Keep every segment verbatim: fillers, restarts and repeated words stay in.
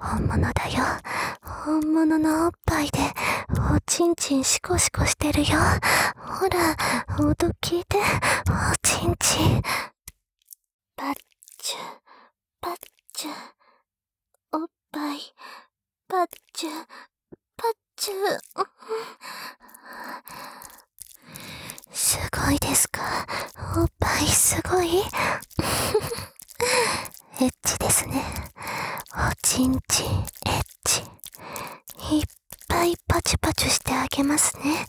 本物だよ。本物のおっぱいでおちんちんシコシコしてるよ。ほら、音聞いて。おちんちん。パッチュ、パッチュ。おっぱい、パッチュ、パッチュ。すごいですか？おっぱいすごい？エッチですね。おちんちんエッチ。いっぱいパチュパチュしてあげますね。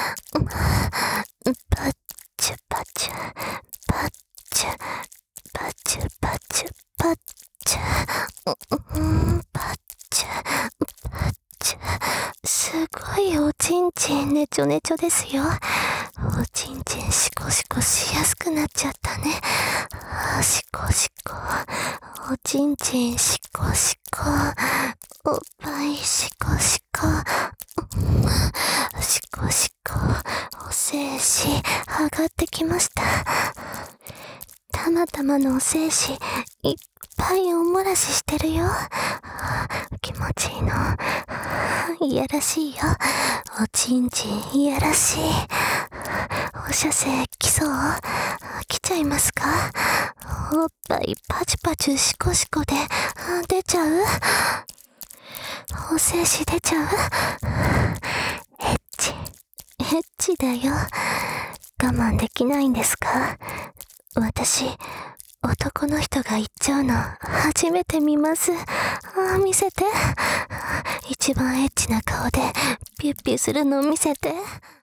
パッチュパチュ、パッチュ、パチュパチュ、パッチュ、パッチュ、パッチュ。すごいおちんちんねちょねちょですよ。おちんちんシコシコしやすくなっちゃったね。シコシコ、おちんちんシコシコ、おっぱいシコシコ、シコシコ、お精子上がってきました。たまたまのお精子いっぱいおもらししてるよ。気持ちいいの。いやらしいよ。おちんちんいやらしい。放射性来そう？来ちゃいますか？おっぱいパチパチシコシコで出ちゃう？お精子出ちゃう？エッチ、エッチだよ。我慢できないんですか？私、男の人が言っちゃうの初めて見ます。あ、見せて。一番エッチな顔でピュッピュするの見せて。